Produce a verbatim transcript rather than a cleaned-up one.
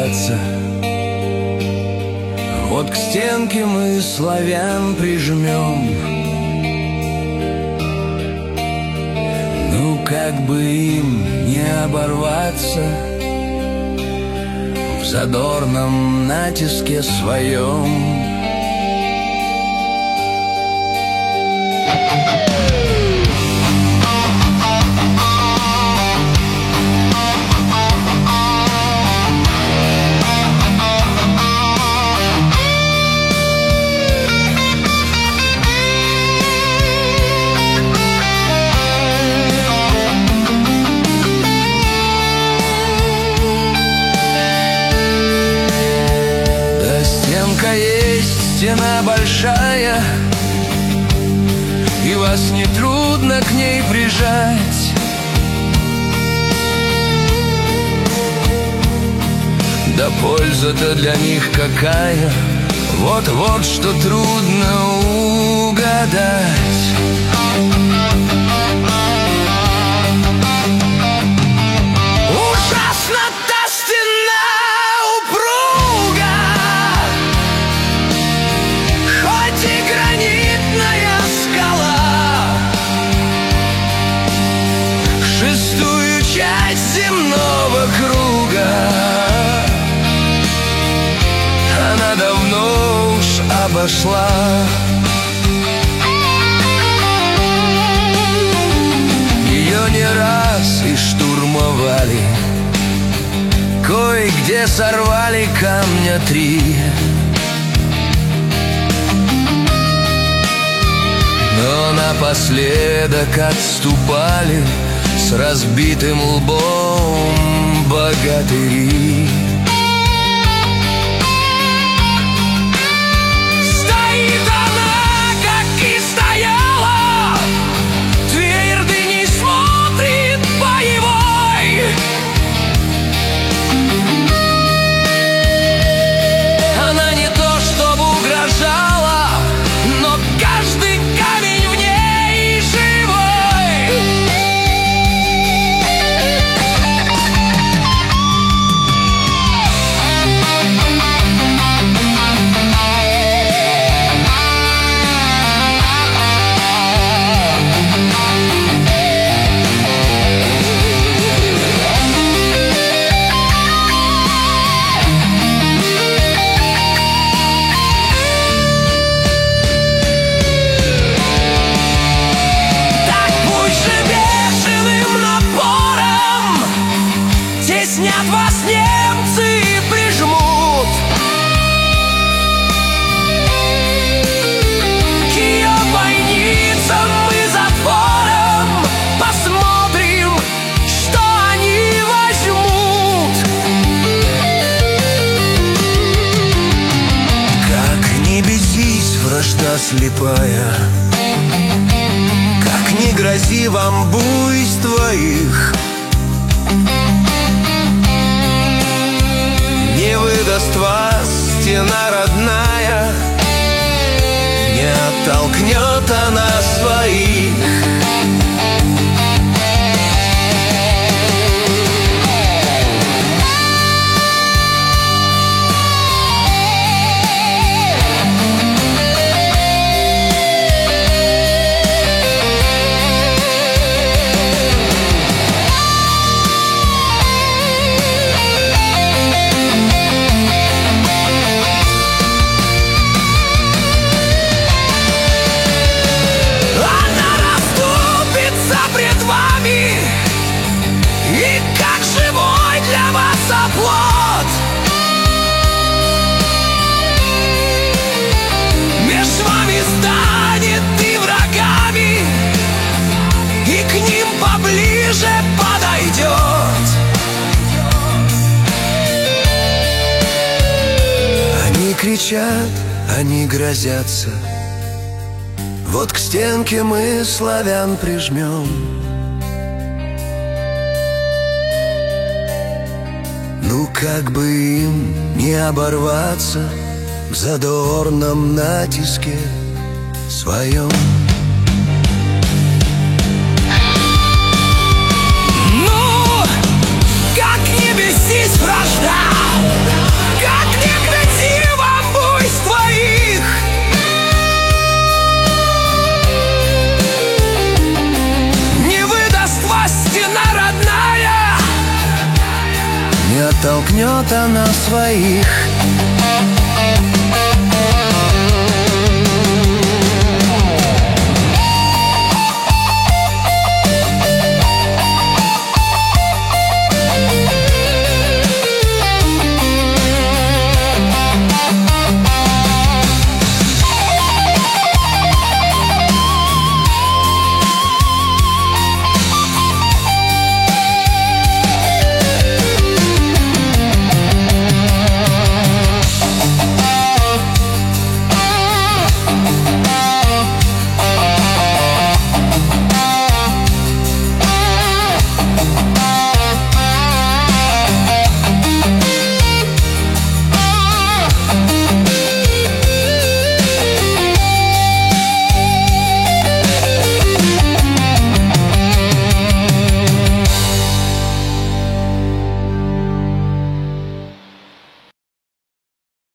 грозятся. Вот к стенке мы славян прижмем. Ну как бы им не оборваться в задорном натиске своем. Есть стена большая, и вас нетрудно к ней прижать. Да польза-то для них какая, вот-вот что трудно угадать. Ужасно та стена упруга, хоть и гранитная скала, шестую часть земного круга она давно уж обошла. Ее не раз и штурмовали, кое-где сорвали камня три. Но напоследок отступали с разбитым лбом богатыри. Стоит она, как и стояла, твердыней смотрит боевой. Она не то чтобы угрожала, но каждый камень в ней живой. Теснят вас немцы и прижмут к ее бойницам и затворам. Посмотрим, что они возьмут. Как не бесись, вражда слепая, как не грози вам буйство их, не выдаст вас стена родная, не оттолкнет она своих. Оплот меж вами станет и врагами, и к ним поближе подойдет. Они кричат, они грозятся, вот к стенке мы славян прижмем. Ну как бы им не оборваться в задорном натиске своем. Ну, как не бесись, вражда! поймет она своих.